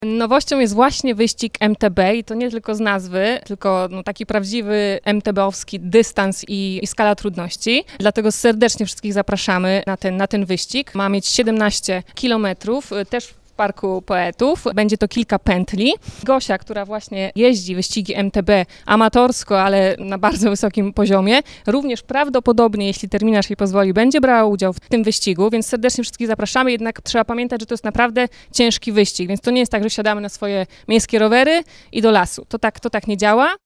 Nowością jest właśnie wyścig MTB i to nie tylko z nazwy, tylko taki prawdziwy MTB-owski dystans i skala trudności. Dlatego serdecznie wszystkich zapraszamy na ten wyścig. Ma mieć 17 kilometrów, też w Parku Poetów. Będzie to kilka pętli. Gosia, która właśnie jeździ wyścigi MTB amatorsko, ale na bardzo wysokim poziomie, również prawdopodobnie, jeśli terminarz jej pozwoli, będzie brała udział w tym wyścigu, więc serdecznie wszystkich zapraszamy. Jednak trzeba pamiętać, że to jest naprawdę ciężki wyścig, więc to nie jest tak, że siadamy na swoje miejskie rowery i do lasu. To tak nie działa.